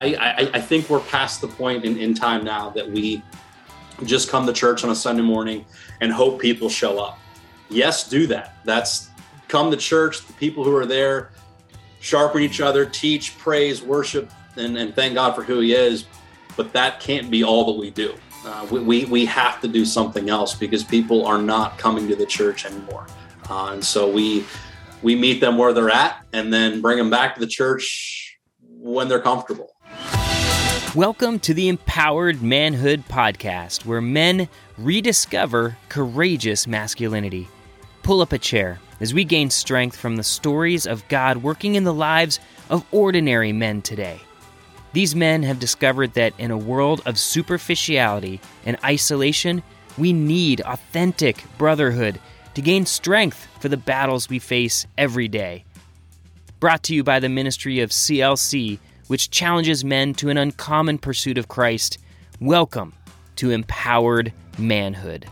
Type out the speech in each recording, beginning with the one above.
I think we're past the point in time now that we just come to church on a Sunday morning and hope people show up. Yes, do that. That's come to church, the people who are there, sharpen each other, teach, praise, worship, and thank God for who he is. But that can't be all that we do. We have to do something else because people are not coming to the church anymore. And so we meet them where they're at and then bring them back to the church when they're comfortable. Welcome to the Empowered Manhood Podcast, where men rediscover courageous masculinity. Pull up a chair as we gain strength from the stories of God working in the lives of ordinary men today. These men have discovered that in a world of superficiality and isolation, we need authentic brotherhood to gain strength for the battles we face every day. Brought to you by the ministry of CLC, which challenges men to an uncommon pursuit of Christ. Welcome to Empowered Manhood.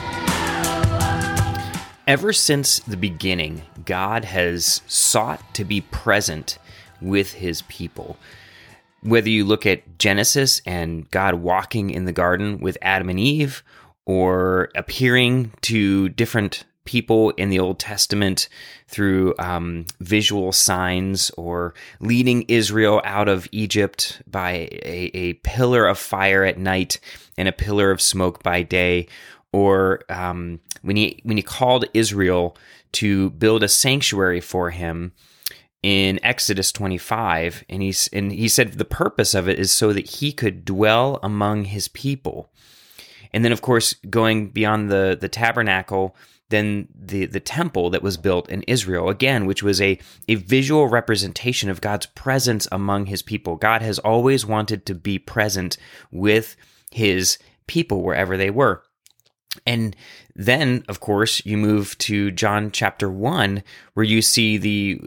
Ever since the beginning, God has sought to be present with his people. Whether you look at Genesis and God walking in the garden with Adam and Eve, or appearing to different people in the Old Testament through visual signs, or leading Israel out of Egypt by a pillar of fire at night and a pillar of smoke by day, or when he called Israel to build a sanctuary for him in Exodus 25, and he said the purpose of it is so that he could dwell among his people. And then, of course, going beyond the tabernacle, then the temple that was built in Israel, again, which was a visual representation of God's presence among his people. God has always wanted to be present with his people wherever they were. And then, of course, you move to John chapter 1, where you see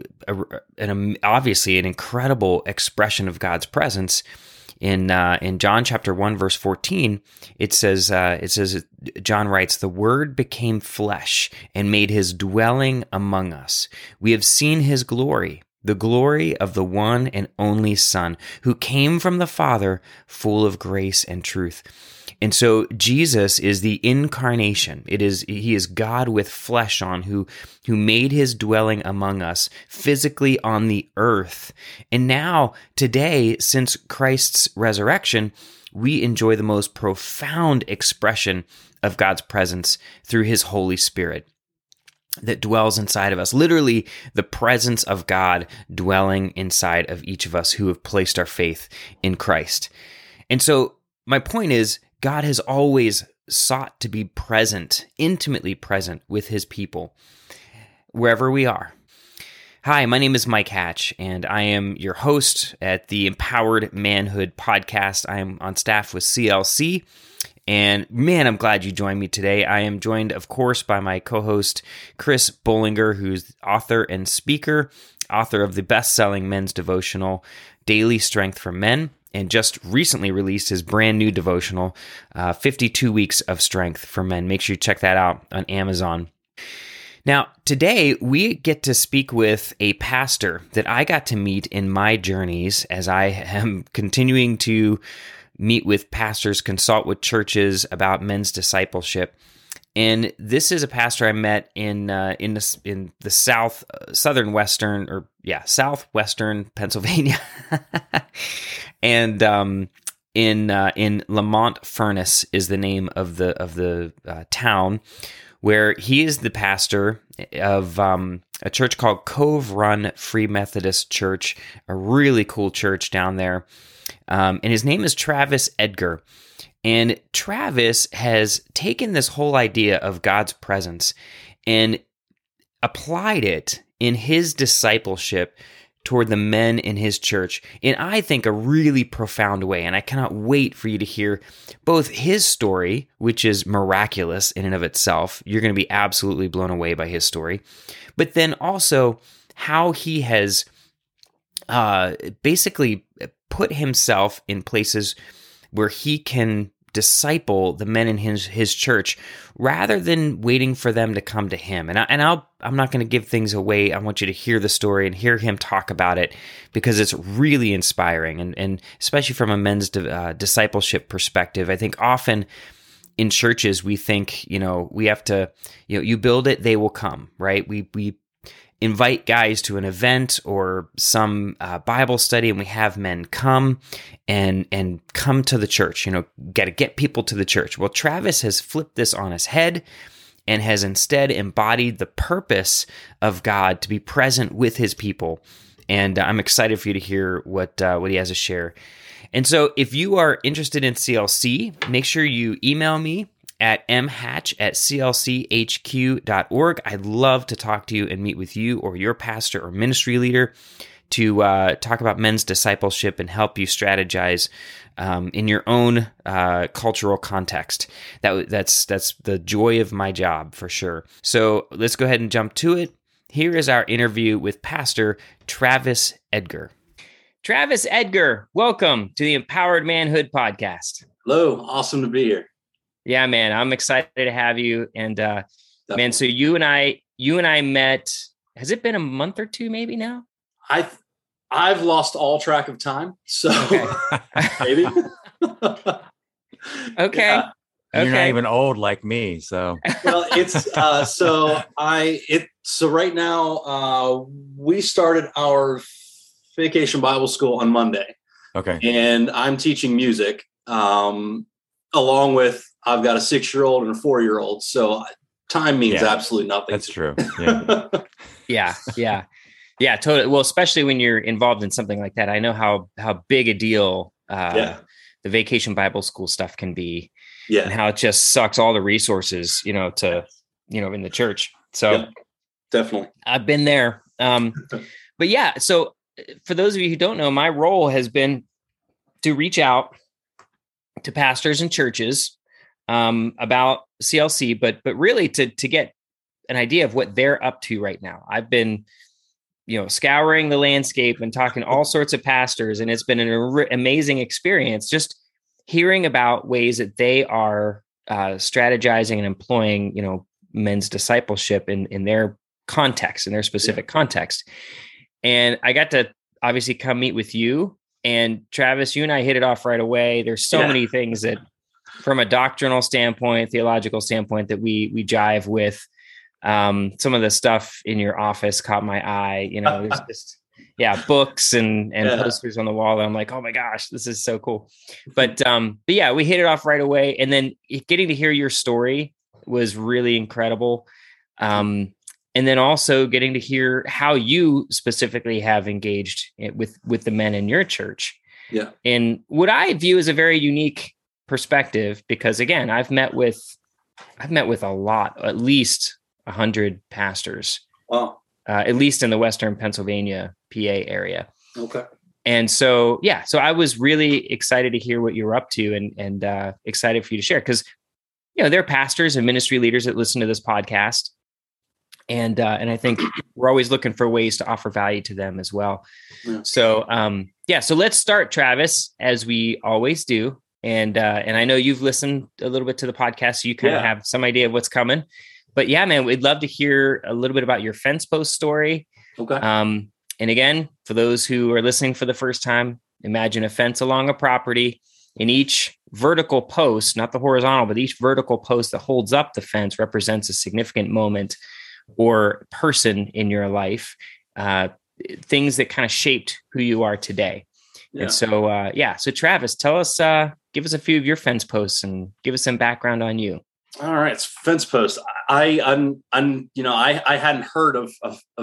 obviously an incredible expression of God's presence. In John chapter 1, verse 14, it says, John writes, "The Word became flesh and made his dwelling among us. We have seen his glory, the glory of the one and only Son, who came from the Father, full of grace and truth." And so Jesus is the incarnation. He is God with flesh on, who made his dwelling among us physically on the earth. And now, today, since Christ's resurrection, we enjoy the most profound expression of God's presence through his Holy Spirit that dwells inside of us. Literally, the presence of God dwelling inside of each of us who have placed our faith in Christ. And so my point is, God has always sought to be present, intimately present with his people, wherever we are. Hi, my name is Mike Hatch, and I am your host at the Empowered Manhood Podcast. I am on staff with CLC, and man, I'm glad you joined me today. I am joined, of course, by my co-host, Chris Bollinger, who's author and speaker, author of the best-selling men's devotional, Daily Strength for Men, and just recently released his brand new devotional, 52 Weeks of Strength for Men. Make sure you check that out on Amazon. Now, today we get to speak with a pastor that I got to meet in my journeys as I am continuing to meet with pastors, consult with churches about men's discipleship. And this is a pastor I met in the southwestern Pennsylvania, and in Lamont Furnace is the name of the town, where he is the pastor of a church called Cove Run Free Methodist Church, a really cool church down there, and his name is Travis Edgar. And Travis has taken this whole idea of God's presence and applied it in his discipleship toward the men in his church in, I think, a really profound way. And I cannot wait for you to hear both his story, which is miraculous in and of itself. You're going to be absolutely blown away by his story. But then also how he has basically put himself in places where he can disciple the men in his church rather than waiting for them to come to him. I'm not going to give things away. I want you to hear the story and hear him talk about it because it's really inspiring. And especially from a men's discipleship perspective, I think often in churches, we think, we have to, you build it, they will come, right? We invite guys to an event or some Bible study, and we have men come and come to the church. Got to get people to the church. Well, Travis has flipped this on his head and has instead embodied the purpose of God to be present with His people. And I'm excited for you to hear what he has to share. And so, if you are interested in CLC, make sure you email me at mhatch@clchq.org. I'd love to talk to you and meet with you or your pastor or ministry leader to talk about men's discipleship and help you strategize in your own cultural context. That's the joy of my job for sure. So let's go ahead and jump to it. Here is our interview with Pastor Travis Edgar. Travis Edgar, welcome to the Empowered Manhood Podcast. Hello, awesome to be here. Yeah, man, I'm excited to have you. And man, so you and I met. Has it been a month or two, maybe now? I've lost all track of time, so okay. Maybe. Okay. Yeah. You're not even old like me, so. Well, it's so right now we started our Vacation Bible School on Monday. Okay. And I'm teaching music along with I've got a 6-year-old and a 4-year-old. So time means absolutely nothing. That's true. Yeah. Yeah, totally. Well, especially when you're involved in something like that. I know how big a deal the Vacation Bible School stuff can be. Yeah. And how it just sucks all the resources, in the church. So definitely. I've been there. But yeah, so for those of you who don't know, my role has been to reach out to pastors and churches about CLC, but really to get an idea of what they're up to right now. I've been, scouring the landscape and talking to all sorts of pastors, and it's been an amazing experience just hearing about ways that they are strategizing and employing, men's discipleship in their context, in their specific context. And I got to obviously come meet with you. And Travis, you and I hit it off right away. There's so many things that from a doctrinal standpoint, theological standpoint, that we jive with. Some of the stuff in your office caught my eye. There's just books and posters on the wall. And I'm like, oh my gosh, this is so cool. But yeah, we hit it off right away. And then getting to hear your story was really incredible. And then also getting to hear how you specifically have engaged with the men in your church. Yeah. And what I view as a very unique perspective, because again, I've met with a lot, at least 100 pastors. Wow. At least in the Western Pennsylvania, PA area. Okay. And so I was really excited to hear what you're up to and excited for you to share, because, there are pastors and ministry leaders that listen to this podcast. And I think we're always looking for ways to offer value to them as well. Yeah. So, so let's start, Travis, as we always do. And I know you've listened a little bit to the podcast, so you kind of have some idea of what's coming. But yeah, man, we'd love to hear a little bit about your fence post story. Okay. And again, for those who are listening for the first time, imagine a fence along a property. In each vertical post, not the horizontal, but each vertical post that holds up the fence represents a significant moment or person in your life, things that kind of shaped who you are today. Yeah. And so, so Travis, tell us, give us a few of your fence posts and give us some background on you. All right. It's fence post. I hadn't heard of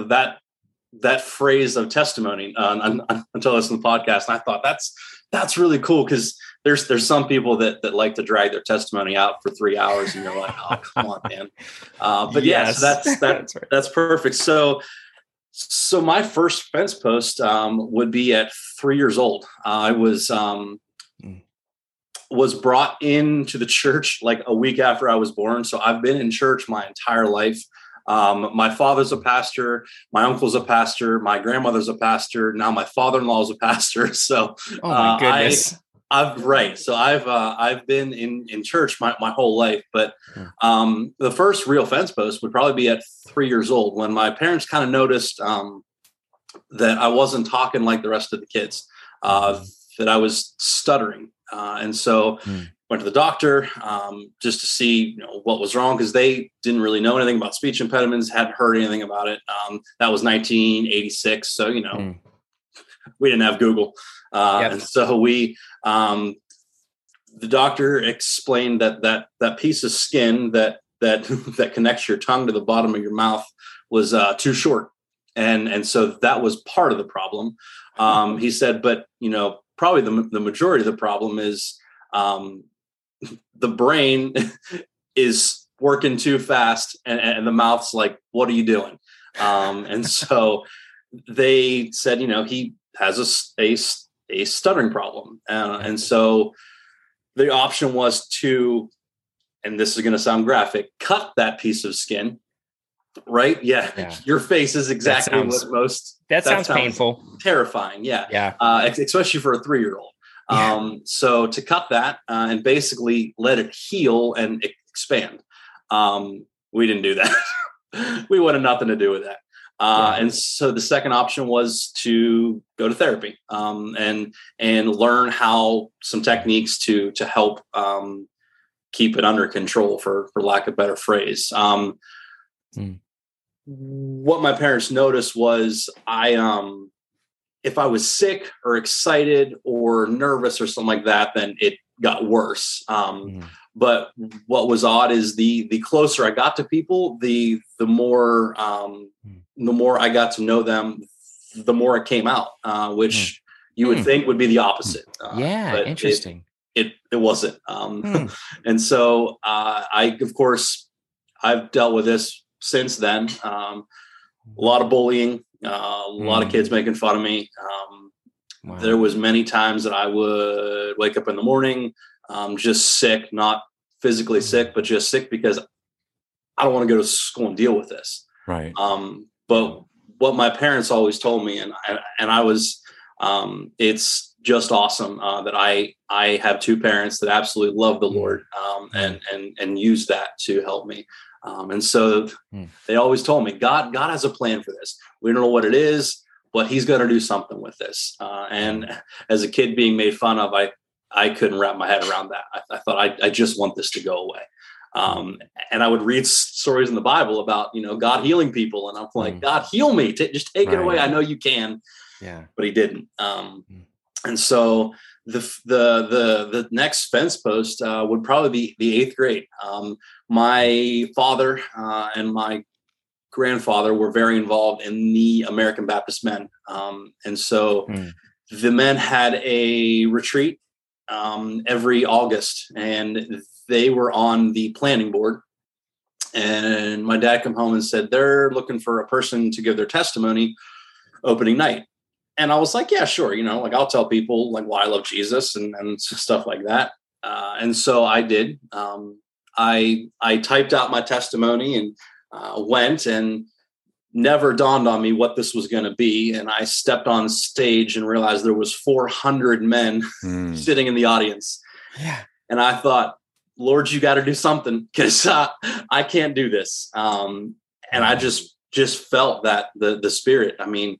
that phrase of testimony until I listened to the podcast. And I thought that's really cool, because there's some people that like to drag their testimony out for 3 hours, and you're like, oh, come on, man. But yes, that's perfect. So my first fence post would be at 3 years old. I was brought into the church like a week after I was born. So I've been in church my entire life. My father's a pastor. My uncle's a pastor. My grandmother's a pastor. Now my father-in-law is a pastor. So oh my goodness. Right. So I've been in church my whole life, but the first real fence post would probably be at 3 years old, when my parents kind of noticed that I wasn't talking like the rest of the kids, that I was stuttering, and so went to the doctor just to see what was wrong, because they didn't really know anything about speech impediments, hadn't heard anything about it. That was 1986, so we didn't have Google. And so the doctor explained that piece of skin that connects your tongue to the bottom of your mouth was too short. And so that was part of the problem. He said, but probably the majority of the problem is the brain is working too fast, and the mouth's like, what are you doing? And so they said, he has a stuttering problem. And so the option was to, and this is going to sound graphic, cut that piece of skin. Right. Yeah. Your face is exactly what most. That sounds painful. Terrifying. Yeah. Yeah. Especially for a 3-year-old. So to cut that and basically let it heal and expand. We didn't do that. We wanted nothing to do with that. And so the second option was to go to therapy and learn how some techniques to help keep it under control, for lack of a better phrase. What my parents noticed was if I was sick or excited or nervous or something like that, then it got worse. But what was odd is the closer I got to people, the more I got to know them, the more it came out, which you would think would be the opposite. But interesting. It wasn't. And so of course, I've dealt with this since then. A lot of bullying, a lot of kids making fun of me. There was many times that I would wake up in the morning, just sick, not physically sick, but just sick because I don't want to go to school and deal with this. Right. But what my parents always told me, and I was, it's just awesome that I have two parents that absolutely love the Lord, and use that to help me. And so they always told me, God has a plan for this. We don't know what it is, but he's going to do something with this. And as a kid being made fun of, I couldn't wrap my head around that. I thought I just want this to go away. And I would read stories in the Bible about, God healing people. And I'm like, God, heal me. Just take it away. I know you can. Yeah. But he didn't. And so the next fence post would probably be the 8th grade. My father and my grandfather were very involved in the American Baptist Men. And so the men had a retreat every August, and they were on the planning board. And my dad came home and said, they're looking for a person to give their testimony opening night. And I was like, yeah, sure. I'll tell people why I love Jesus and stuff like that. And so I did. I typed out my testimony and went, and never dawned on me what this was going to be. And I stepped on stage and realized there was 400 men sitting in the audience. Yeah. And I thought, Lord, you got to do something, because I can't do this. And I just felt that the Spirit,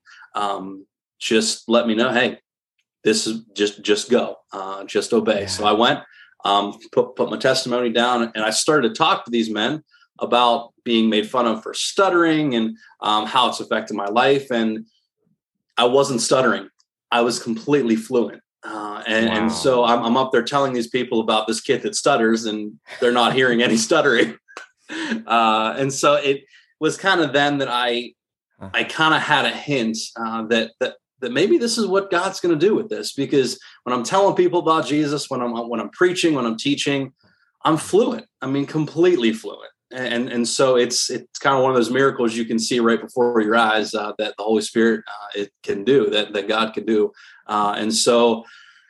just let me know, hey, this is just go, just obey. Yeah. So I went, put my testimony down, and I started to talk to these men about being made fun of for stuttering and how it's affected my life. And I wasn't stuttering. I was completely fluent. And so I'm up there telling these people about this kid that stutters, and they're not hearing any stuttering. And so it was kind of then that I kind of had a hint that maybe this is what God's going to do with this, because when I'm telling people about Jesus, when I'm preaching, when I'm teaching, I'm fluent. Completely fluent. And so it's kind of one of those miracles you can see right before your eyes that the Holy Spirit it can do, that God can do. And so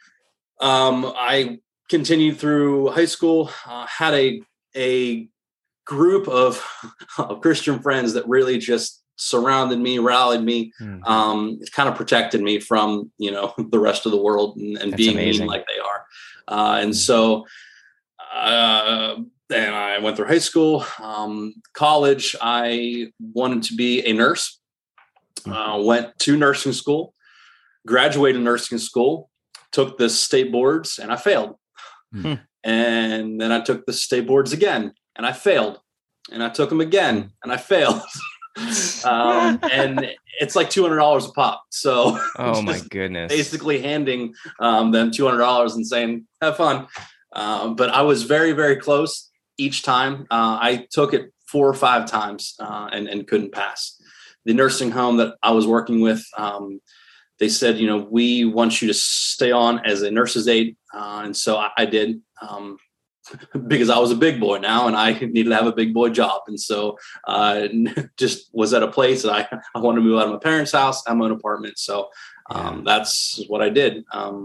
I continued through high school, had a group of Christian friends that really just surrounded me, rallied me, kind of protected me from, the rest of the world and being mean like they are. And so, and I went through high school, college. I wanted to be a nurse. Went to nursing school, graduated nursing school, took the state boards, and I failed. And then I took the state boards again, and I failed. And I took them again, and I failed. And it's like $200 a pop. So, oh my goodness, basically handing them $200 and saying, "Have fun." But I was very, very close each time. I took it 4 or 5 times and couldn't pass. The nursing home that I was working with, they said, we want you to stay on as a nurse's aide. And so I did, because I was a big boy now and I needed to have a big boy job. And so just was at a place that I wanted to move out of my parents' house, have my own apartment. So that's what I did.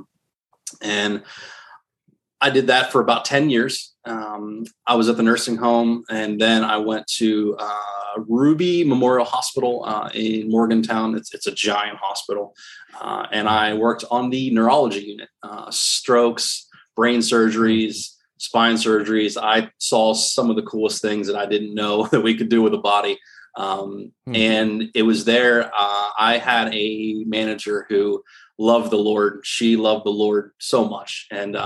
And I did that for about 10 years. I was at the nursing home, and then I went to Ruby Memorial Hospital in Morgantown. It's a giant hospital. And I worked on the neurology unit, strokes, brain surgeries, spine surgeries. I saw some of the coolest things that I didn't know that we could do with a body. And it was there. I had a manager who loved the Lord. She loved the Lord so much. And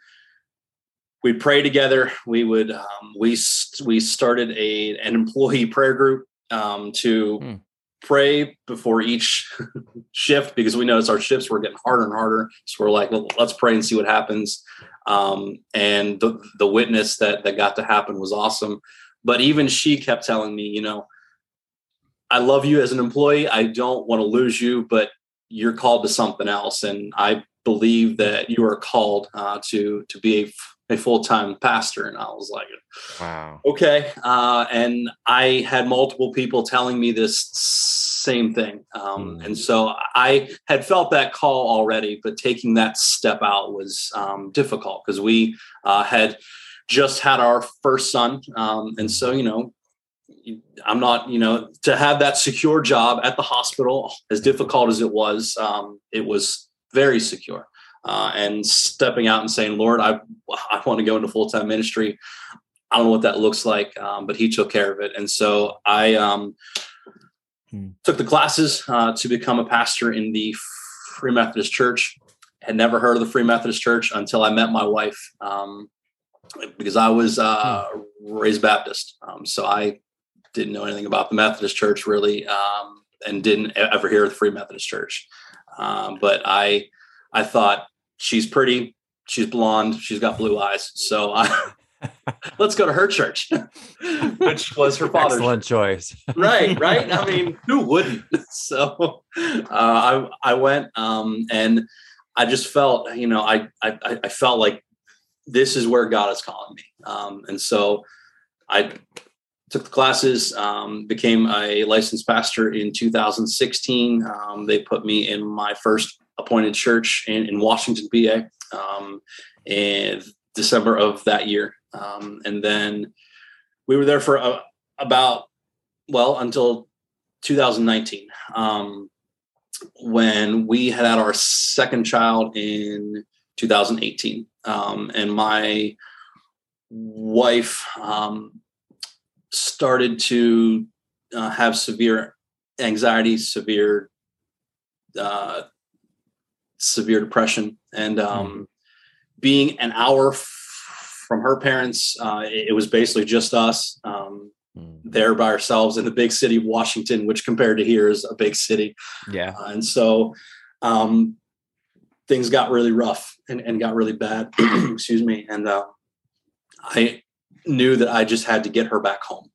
we'd pray together. We would, we started an employee prayer group to pray before each shift, because we noticed our shifts were getting harder and harder. So we're like, well, let's pray and see what happens. And the witness that got to happen was awesome. But even she kept telling me, I love you as an employee. I don't want to lose you, but you're called to something else. And I believe that you are called to be a full-time pastor. And I was like, wow. Okay. And I had multiple people telling me this same thing. And so I had felt that call already, but taking that step out was difficult, because we had just had our first son. And so, I'm not, to have that secure job at the hospital, as difficult as it was very secure. And stepping out and saying, Lord, I want to go into full-time ministry. I don't know what that looks like, but he took care of it. And so I took the classes to become a pastor in the Free Methodist Church. Had never heard of the Free Methodist Church until I met my wife, because I was raised Baptist. So I didn't know anything about the Methodist Church really, and didn't ever hear of the Free Methodist Church. But I thought, she's pretty, she's blonde, she's got blue eyes. So let's go to her church, which was her father's. Excellent choice. Right. I mean, who wouldn't? So I went, and I just felt, I felt like this is where God is calling me. And so I took the classes, became a licensed pastor in 2016. They put me in my first appointed church in Washington, PA, in December of that year. And then we were there for until 2019, when we had our second child in 2018. And my wife started to have severe anxiety, severe depression, and being an hour from her parents, it was basically just us there by ourselves in the big city of Washington, which compared to here is a big city. Yeah. And so things got really rough and got really bad. Excuse me. And I knew that I just had to get her back home.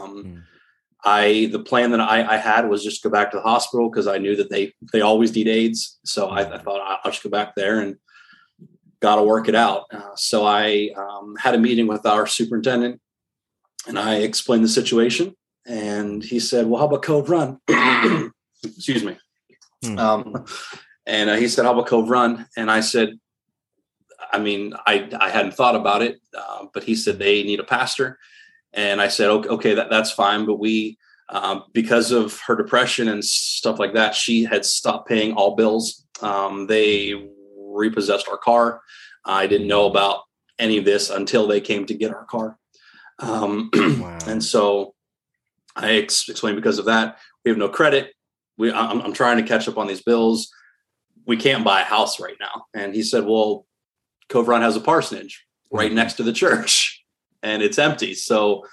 The plan that I had was just go back to the hospital, because I knew that they always need aides. So I thought I'll just go back there and got to work it out. So I had a meeting with our superintendent, and I explained the situation, and he said, well, how about Cove Run? Excuse me. And he said, how about Cove Run? And I said, I mean, I hadn't thought about it, but he said they need a pastor. And I said, okay, that's fine. But we, because of her depression and stuff like that, she had stopped paying all bills. They repossessed our car. I didn't know about any of this until they came to get our car. Wow. And so I explained, because of that, we have no credit. I'm trying to catch up on these bills. We can't buy a house right now. And he said, well, Cove Run has a parsonage right next to the church and it's empty. So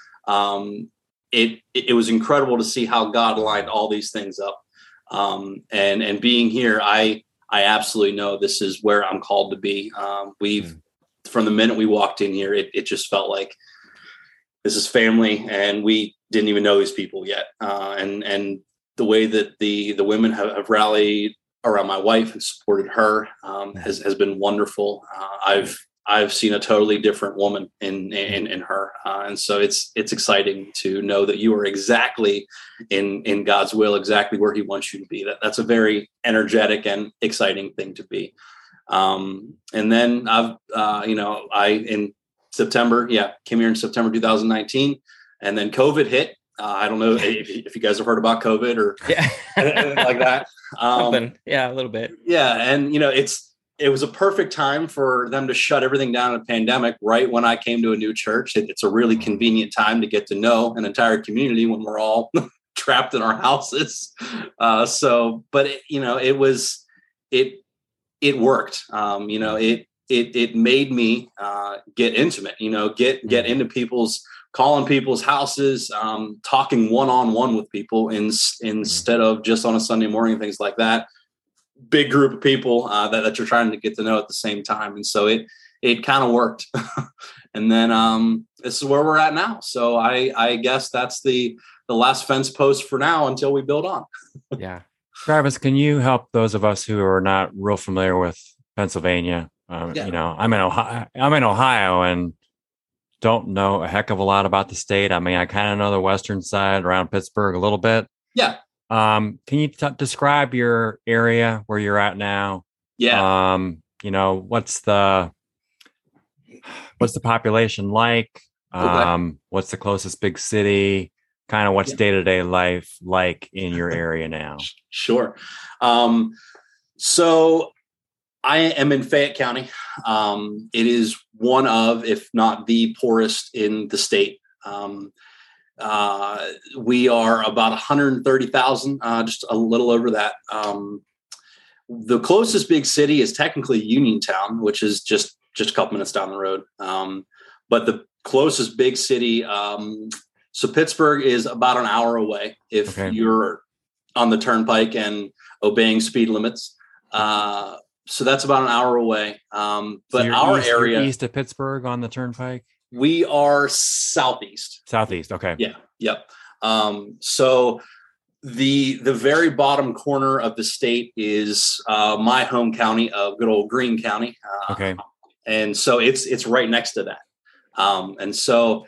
it was incredible to see how God lined all these things up. And being here, I absolutely know this is where I'm called to be. From the minute we walked in here, it just felt like this is family, and we didn't even know these people yet. And the way that the women have rallied around my wife and supported her has been wonderful. I've seen a totally different woman in her. And so it's exciting to know that you are exactly in God's will, exactly where he wants you to be. That's a very energetic and exciting thing to be. And then in September, came here in September 2019, and then COVID hit. I don't know if you guys have heard about COVID or anything like that. A little bit. Yeah. And, it was a perfect time for them to shut everything down in a pandemic, right when I came to a new church. It's a really convenient time to get to know an entire community when we're all trapped in our houses. But it worked. It made me get intimate, get into calling people's houses, talking one-on-one with people instead of just on a Sunday morning, things like that. Big group of people that you're trying to get to know at the same time. And so it kind of worked. And then this is where we're at now. So I guess that's the last fence post for now until we build on. Yeah. Travis, can you help those of us who are not real familiar with Pennsylvania? I'm in Ohio and don't know a heck of a lot about the state. I mean, I kind of know the western side around Pittsburgh a little bit. Yeah. Can you describe your area where you're at now? Yeah. What's the population like? Okay. What's the closest big city? Kind of what's day-to-day life like in your area now? Sure. So I am in Fayette County. It is one of, if not the poorest in the state. We are about 130,000, just a little over that. The closest big city is technically Uniontown, which is just a couple minutes down the road. But the closest big city, so Pittsburgh is about an hour away if you're on the turnpike and obeying speed limits. So that's about an hour away. But our area east of Pittsburgh on the turnpike. We are southeast. Southeast. Okay. Yeah. Yep. So the very bottom corner of the state is my home county of good old Greene County. And so it's right next to that. So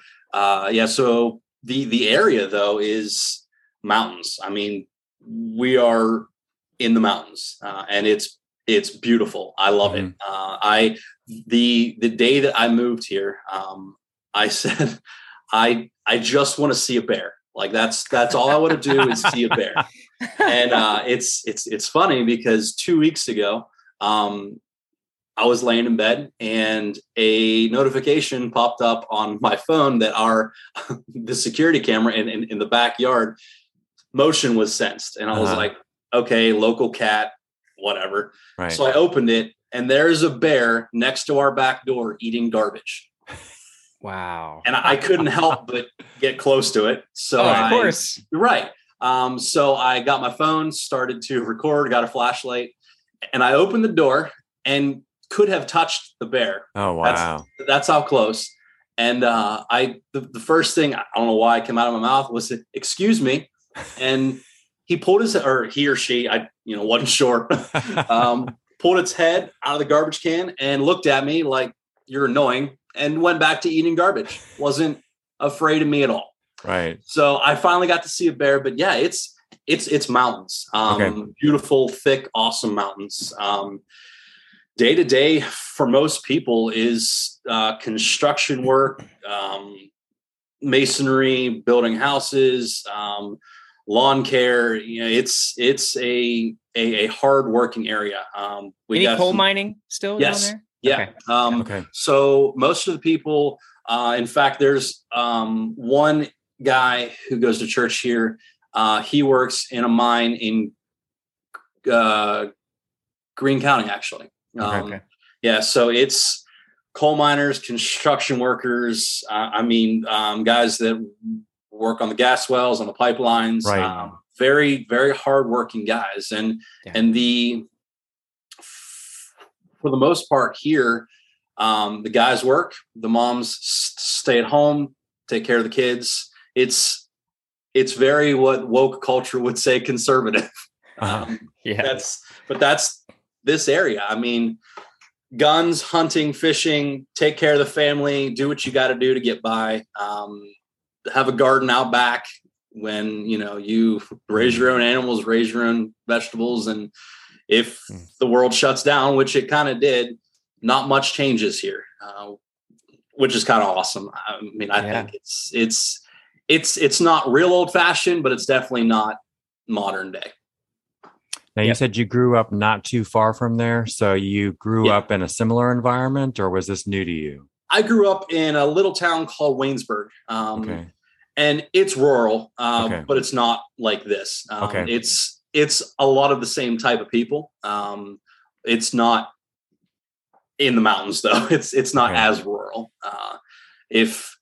the area though is mountains. I mean, we are in the mountains, and it's beautiful. I love it. The day that I moved here, I said, I just want to see a bear. Like that's all I want to do is see a bear. And it's funny because 2 weeks ago, I was laying in bed and a notification popped up on my phone that the security camera in the backyard motion was sensed. And I was like, okay, local cat, whatever. Right. So I opened it and there's a bear next to our back door eating garbage. Wow. And I couldn't help but get close to it. So of course. Right. So I got my phone, started to record, got a flashlight, and I opened the door and could have touched the bear. Oh, wow. That's how close. And the first thing, I don't know why it came out of my mouth, was, excuse me. And he pulled he or she, I wasn't sure, pulled its head out of the garbage can and looked at me like, you're annoying, and went back to eating garbage. Wasn't afraid of me at all. Right. So I finally got to see a bear, but yeah, it's mountains, beautiful, thick, awesome mountains. Day to day for most people is construction work, masonry, building houses, lawn care. It's a hard working area. Any coal mining still down there? Yeah. Okay. So most of the people, in fact, there's one guy who goes to church here. He works in a mine in Greene County, actually. Okay. Yeah. So it's coal miners, construction workers. Guys that work on the gas wells, on the pipelines. Right. Very, very hardworking guys. And for the most part here, the guys work, the moms stay at home, take care of the kids. It's very what woke culture would say conservative. That's this area. I mean, guns, hunting, fishing, take care of the family, do what you got to do to get by. Have a garden out back when, you raise your own animals, raise your own vegetables. And if the world shuts down, which it kind of did, not much changes here, which is kind of awesome. I mean, I think it's not real old fashioned, but it's definitely not modern day. Now, you said you grew up not too far from there. So you grew up in a similar environment, or was this new to you? I grew up in a little town called Waynesburg. And it's rural, but it's not like this. It's a lot of the same type of people. It's not in the mountains, though. It's not as rural. If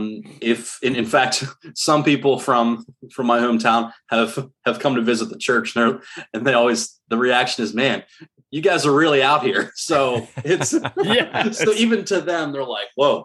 in fact, some people from my hometown have come to visit the church, and the reaction is, man, you guys are really out here. So it's so even to them, they're like, whoa.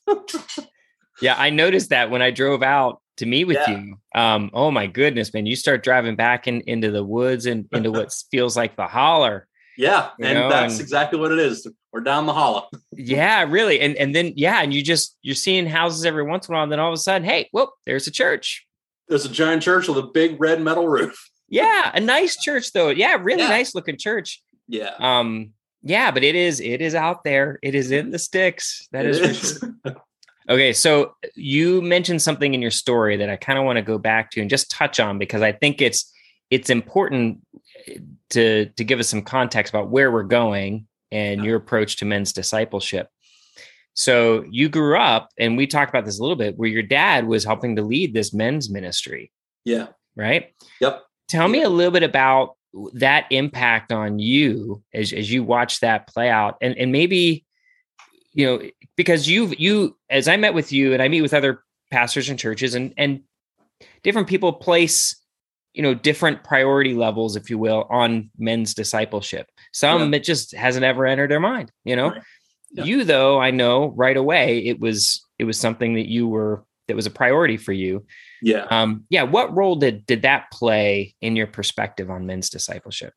Yeah, I noticed that when I drove out to meet with you. Oh my goodness, man! You start driving back into the woods and into what feels like the holler. Yeah, that's exactly what it is. We're down the hollow. Yeah, really. And then and you're seeing houses every once in a while, and then all of a sudden, hey, whoop, there's a church. There's a giant church with a big red metal roof. Yeah, a nice church though. Yeah, really nice looking church. Yeah. But it is out there. It is in the sticks. That is for sure. Okay, so you mentioned something in your story that I kind of want to go back to and just touch on, because I think it's important to give us some context about where we're going and your approach to men's discipleship. So you grew up, and we talked about this a little bit, where your dad was helping to lead this men's ministry. Yeah. Right? Yep. Tell me a little bit about that impact on you as you watch that play out, and maybe, because you, as I met with you, and I meet with other pastors and churches, and different people place, different priority levels, if you will, on men's discipleship. Some it just hasn't ever entered their mind, Right. Yeah. You, though, I know right away it was something that was a priority for you. Yeah. What role did that play in your perspective on men's discipleship?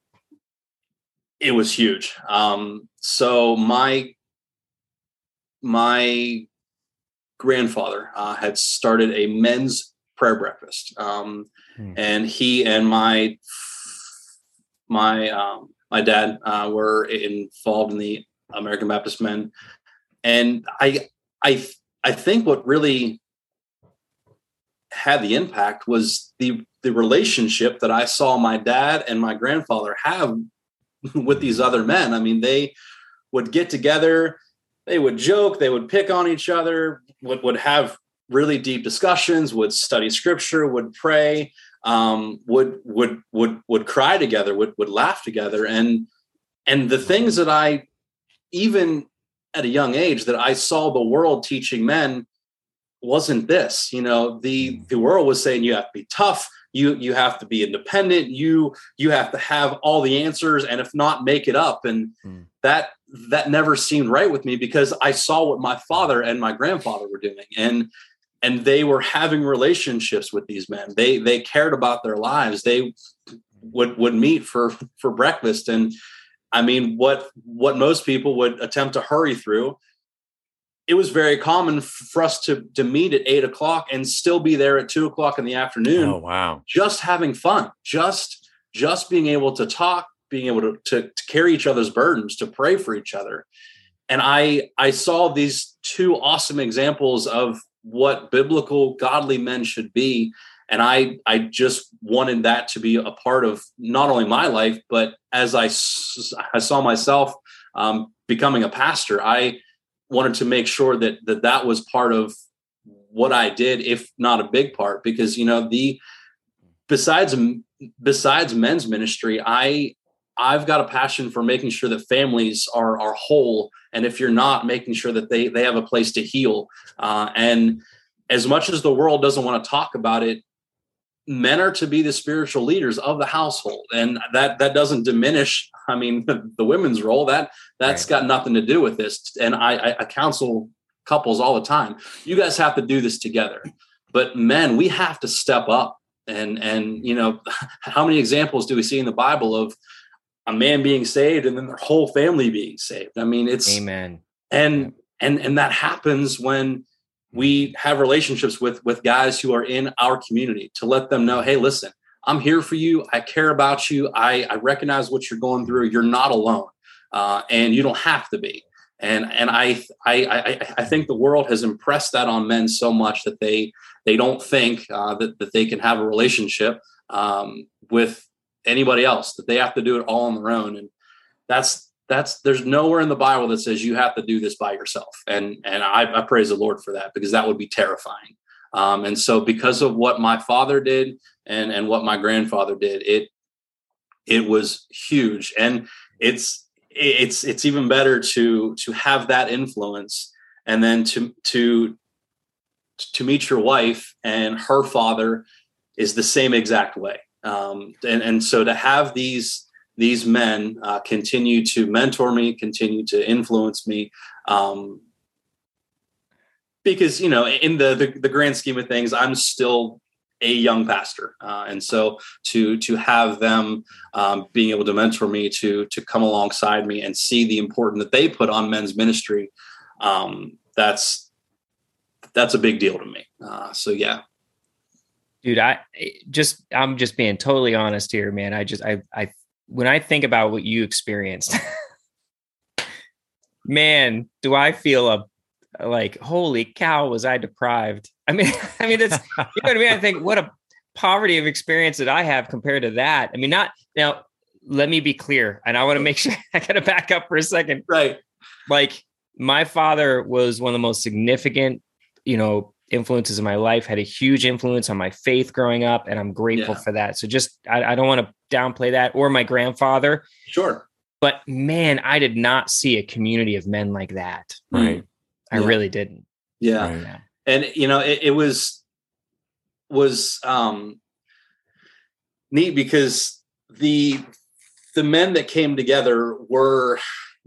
It was huge. So my grandfather had started a men's prayer breakfast. And he and my dad were involved in the American Baptist Men. And I think what really had the impact was the relationship that I saw my dad and my grandfather have with these other men. I mean, they would get together, they would joke, they would pick on each other, would have really deep discussions, would study scripture, would pray, would cry together, would laugh together. And the things that I, even at a young age, that I saw the world teaching men wasn't this. The world was saying you have to be tough, you have to be independent, you have to have all the answers, and if not, make it up. And that never seemed right with me, because I saw what my father and my grandfather were doing, and they were having relationships with these men. They cared about their lives. They would meet for breakfast. And I mean, what most people would attempt to hurry through, it was very common for us to meet at 8:00 and still be there at 2:00 in the afternoon. Oh, wow. Just having fun, just being able to talk, being able to carry each other's burdens, to pray for each other. And I saw these two awesome examples of what biblical godly men should be. And I just wanted that to be a part of not only my life, but as I saw myself becoming a pastor, I wanted to make sure that was part of what I did, if not a big part, because, besides men's ministry, I've got a passion for making sure that families are whole. And if you're not, making sure that they have a place to heal. And as much as the world doesn't want to talk about it, men are to be the spiritual leaders of the household. And that doesn't diminish, the women's role. That's right. Got nothing to do with this. And I counsel couples all the time. You guys have to do this together. But men, we have to step up. And how many examples do we see in the Bible of a man being saved and then their whole family being saved? It's amen. And that happens when we have relationships with guys who are in our community, to let them know, hey, listen, I'm here for you. I care about you. I recognize what you're going through. You're not alone. And you don't have to be. And I think the world has impressed that on men so much that they don't think that they can have a relationship with anybody else, that they have to do it all on their own. And there's nowhere in the Bible that says you have to do this by yourself. And I praise the Lord for that, because that would be terrifying. And so because of what my father did and what my grandfather did, it was huge. And it's even better to have that influence, and then to meet your wife, and her father is the same exact way. And so to have these men continue to mentor me, continue to influence me, because, in the grand scheme of things, I'm still a young pastor. And so to have them being able to mentor me, to come alongside me and see the importance that they put on men's ministry, that's a big deal to me. So, yeah. Dude, I'm just being totally honest here, man. I when I think about what you experienced, man, do I feel like, holy cow, was I deprived? That's, you know what I mean? I think, what a poverty of experience that I have compared to that. Not now, let me be clear. And I want to make sure, I got to back up for a second. Right. Like, my father was one of the most significant, influences in my life, had a huge influence on my faith growing up. And I'm grateful for that. So just, I don't want to downplay that, or my grandfather. Sure. But man, I did not see a community of men like that. Right. I really didn't. Yeah. Right. And, it was neat, because the men that came together were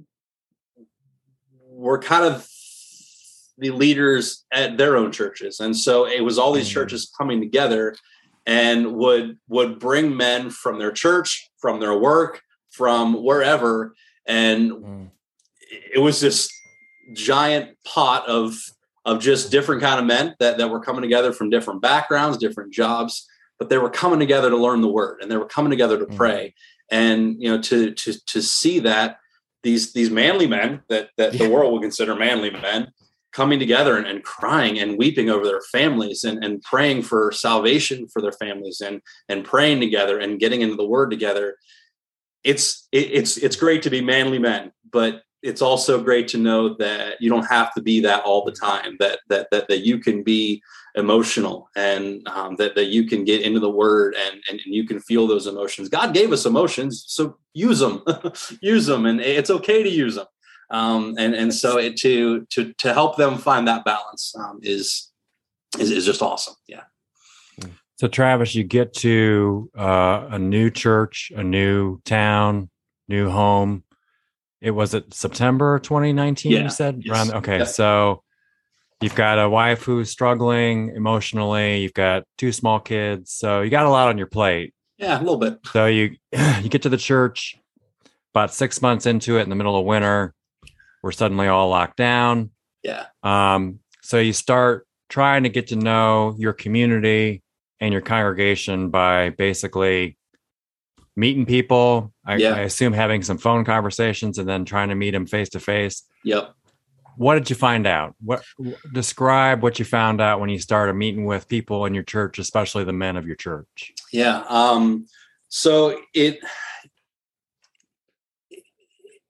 kind of the leaders at their own churches. And so it was all these churches coming together, and would bring men from their church, from their work, from wherever. And it was this giant pot of just different kind of men that were coming together from different backgrounds, different jobs, but they were coming together to learn the word, and they were coming together to pray. And, to see that these manly men that the world would consider manly men coming together and crying and weeping over their families, and praying for salvation for their families, and praying together and getting into the word together. It's great to be manly men, but it's also great to know that you don't have to be that all the time, that you can be emotional, and that you can get into the word, and you can feel those emotions. God gave us emotions, so use them, and it's okay to use them. And so to help them find that balance is just awesome. Yeah. So Travis, you get to a new church, a new town, new home. It was September 2019, you said? Yes. Okay. Yeah. So you've got a wife who's struggling emotionally. You've got 2 small kids. So you got a lot on your plate. Yeah, a little bit. So you get to the church about 6 months into it, in the middle of winter. We're suddenly all locked down. Yeah. So you start trying to get to know your community and your congregation by basically meeting people. I assume having some phone conversations, and then trying to meet them face to face. Yep. What did you find out? Describe what you found out when you started meeting with people in your church, especially the men of your church. Yeah. So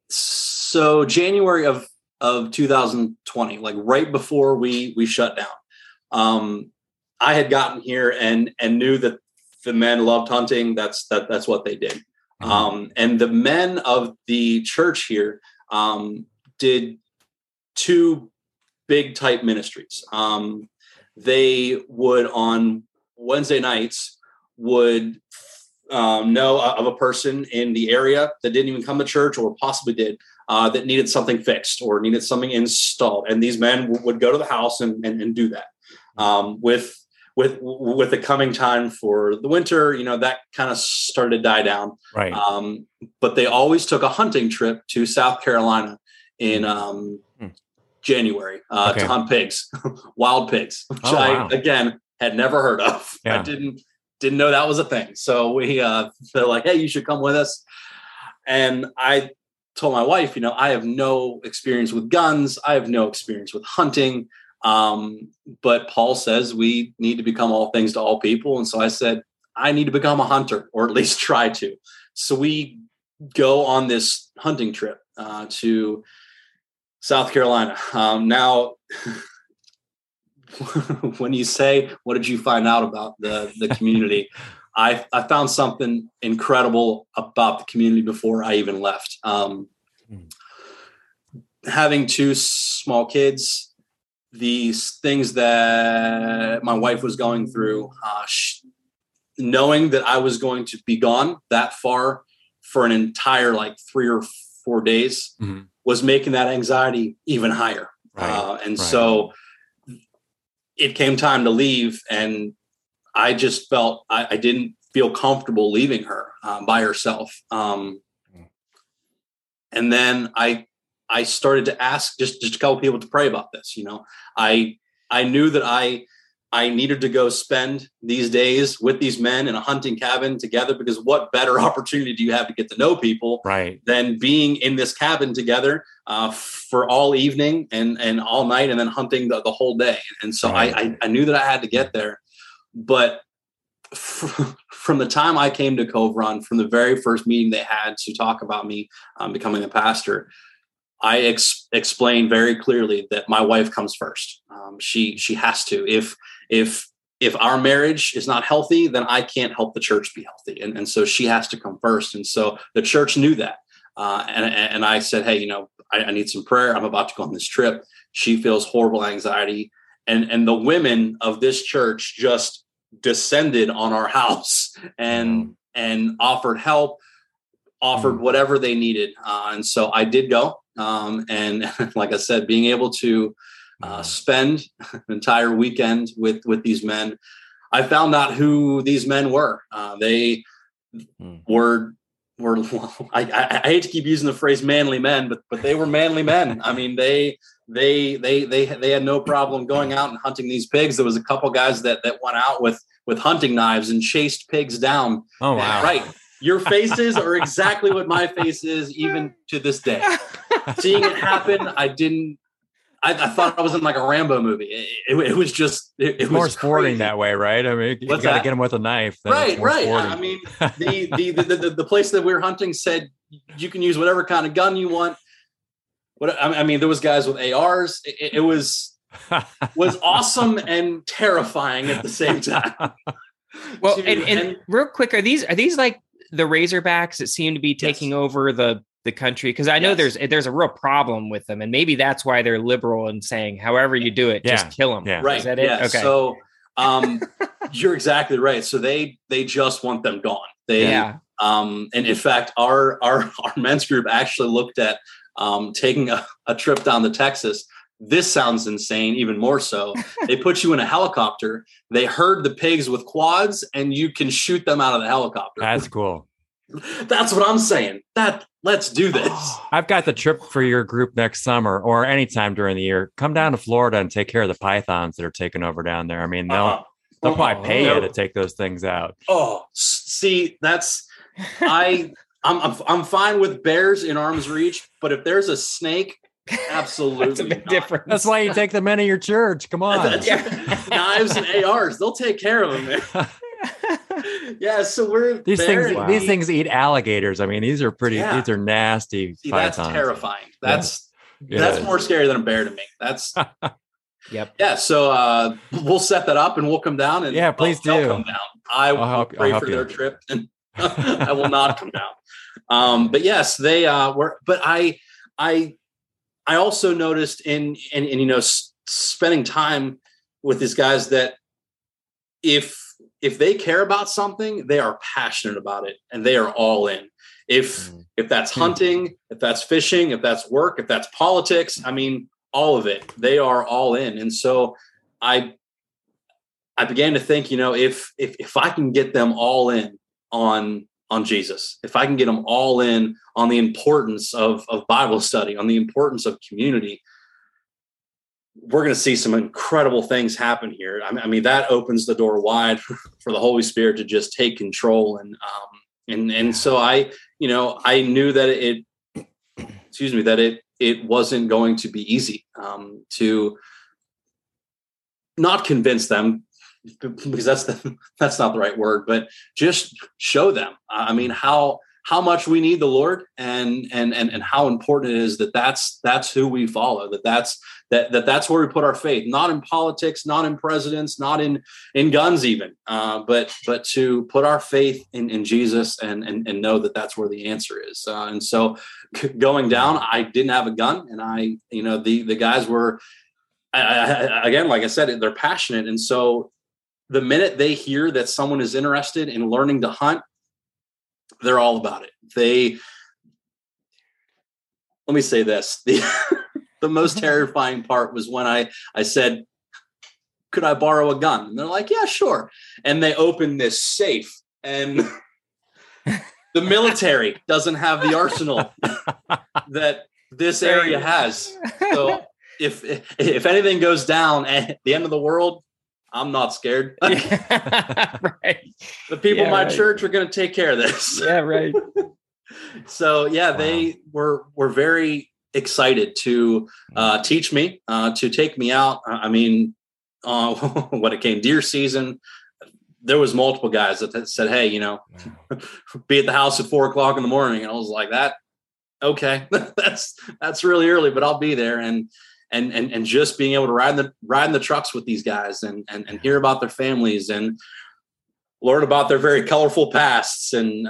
So January of 2020, like right before we shut down, I had gotten here and knew that the men loved hunting. That's what they did. And the men of the church here did two big type ministries. They would on Wednesday nights would know of a person in the area that didn't even come to church or possibly did that needed something fixed or needed something installed. And these men would go to the house and do that. With the coming time for the winter, that kind of started to die down. Right. But they always took a hunting trip to South Carolina in January to hunt pigs, wild pigs, which I, again, had never heard of. Yeah. I didn't know that was a thing. So they're like, hey, you should come with us. And I told my wife, I have no experience with guns. I have no experience with hunting. But Paul says we need to become all things to all people. And so I said, I need to become a hunter, or at least try to. So we go on this hunting trip to South Carolina. Now, when you say, what did you find out about the community? I found something incredible about the community before I even left. Having two small kids, these things that my wife was going through, knowing that I was going to be gone that far for an entire 3 or 4 days was making that anxiety even higher. So it came time to leave, and I just felt I didn't feel comfortable leaving her by herself. And then I started to ask just a couple people to pray about this. I knew that I needed to go spend these days with these men in a hunting cabin together, because what better opportunity do you have to get to know people than being in this cabin together for all evening and all night, and then hunting the whole day. And so I knew that I had to get there. But from the time I came to Cove Run, from the very first meeting they had to talk about me becoming a pastor, I explained very clearly that my wife comes first. She has to. If our marriage is not healthy, then I can't help the church be healthy. And so she has to come first. And so the church knew that. And I said, hey, I need some prayer. I'm about to go on this trip. She feels horrible anxiety. And the women of this church just descended on our house and offered help, offered whatever they needed. And so I did go. And like I said, being able to spend an entire weekend with these men, I found out who these men were. They were I hate to keep using the phrase manly men, but they were manly men. I mean, they had no problem going out and hunting these pigs. There was a couple guys that went out with hunting knives and chased pigs down. Oh, wow. Right. Your faces are exactly what my face is, even to this day. Seeing it happen, I thought I was in like a Rambo movie. It was just, it was more sporting crazy. That way, right? I mean, you got to get them with a knife. Right. I mean, the place that we were hunting said you can use whatever kind of gun you want. I mean, there was guys with ARs. It was awesome and terrifying at the same time. Well, and real quick, are these like the Razorbacks that seem to be taking over the country? Because I know there's a real problem with them, and maybe that's why they're liberal and saying, however you do it, just kill them. Yeah. Right. Is that it? Yeah. Okay. So you're exactly right. So they just want them gone. And in fact, our men's group actually looked at taking a trip down to Texas. This sounds insane, even more so. They put you in a helicopter. They herd the pigs with quads, and you can shoot them out of the helicopter. That's cool. That's what I'm saying. Let's do this. I've got the trip for your group next summer or anytime during the year. Come down to Florida and take care of the pythons that are taking over down there. I mean, they'll probably pay you to take those things out. Oh, see, I'm fine with bears in arm's reach, but if there's a snake, absolutely. That's a bit different. That's why you take the men of your church. Come on. Knives and ARs. They'll take care of them, man. Yeah, so we're these there. things. These things eat alligators. I mean, these are pretty. Yeah. These are nasty. See, that's pythons. terrifying. That's Yes. more scary than a bear to me. That's Yep. yeah. So we'll set that up and we'll come down and Yeah, please they'll do. come down. I will pray for their trip and I will not come down. But yes, they were. But I also noticed in spending time with these guys that if they care about something, they are passionate about it and they are all in. If that's hunting, if that's fishing, if that's work, if that's politics, I mean, all of it, they are all in. And so I began to think, if I can get them all in on Jesus, if I can get them all in on the importance of Bible study, on the importance of community, we're going to see some incredible things happen here. I mean, that opens the door wide for the Holy Spirit to just take control. And so I knew that it wasn't going to be easy to not convince them, because that's not the right word, but just show them. I mean, how much we need the Lord and how important it is that's who we follow, that's where we put our faith, not in politics, not in presidents, not in guns even, but to put our faith in Jesus and know that that's where the answer is. And so going down, I didn't have a gun, and the guys were, again, like I said, they're passionate. And so the minute they hear that someone is interested in learning to hunt, they're all about it. Let me say this. The most terrifying part was when I said, could I borrow a gun? And they're like, yeah, sure. And they opened this safe, and the military doesn't have the arsenal that this area has. So if anything goes down at the end of the world, I'm not scared. Right. The people in my church are going to take care of this. Yeah, right. So they were very excited to teach me, to take me out. I mean, when it came deer season, there was multiple guys that said, hey, be at the house at 4:00 in the morning. And I was like, that, okay, that's really early, but I'll be there. And just being able to ride in the trucks with these guys and hear about their families and learn about their very colorful pasts. And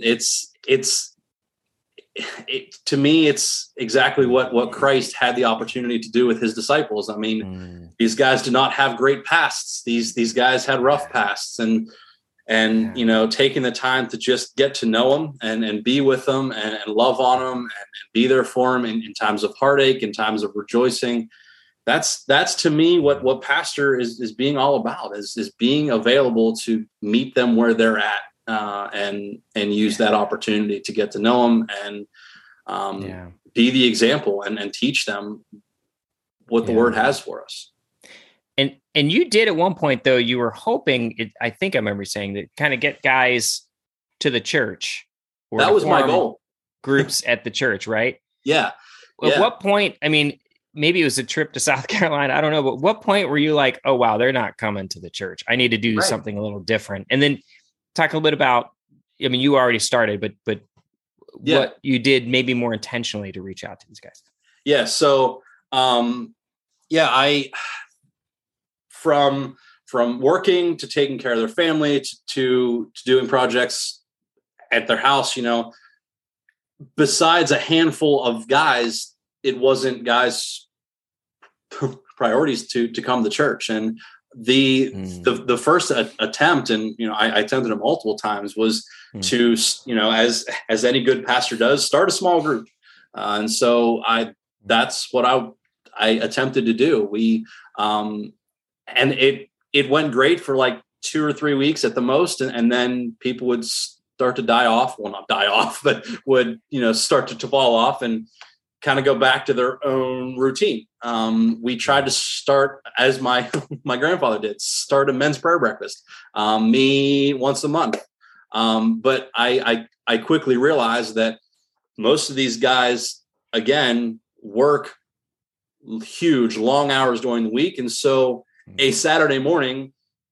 to me, it's exactly what Christ had the opportunity to do with his disciples. I mean, these guys did not have great pasts. These guys had rough pasts, and taking the time to just get to know them and be with them and love on them and be there for them in times of heartache, in times of rejoicing. That's to me what pastor is being all about, is being available to meet them where they're at, and use that opportunity to get to know them and be the example and teach them what the word has for us. And you did at one point, though, you were hoping, I think I remember saying, that kind of get guys to the church. That was my goal. Groups at the church, right? Yeah. At what point, I mean, maybe it was a trip to South Carolina, I don't know, but what point were you like, oh, wow, they're not coming to the church. I need to do something a little different. And then talk a little bit about, I mean, you already started, but what you did maybe more intentionally to reach out to these guys. Yeah. So, I... From working to taking care of their family to doing projects at their house, besides a handful of guys, it wasn't guys' priorities to come to church. And the first attempt, and I attempted it multiple times, was to as any good pastor does, start a small group. And so that's what I attempted to do. And it went great for like 2 or 3 weeks at the most. And then people would start to die off. Well, not die off, but would, start to fall off and kind of go back to their own routine. We tried to start, as my grandfather did, start a men's prayer breakfast, me once a month. But I quickly realized that most of these guys, again, work huge, long hours during the week. And so a Saturday morning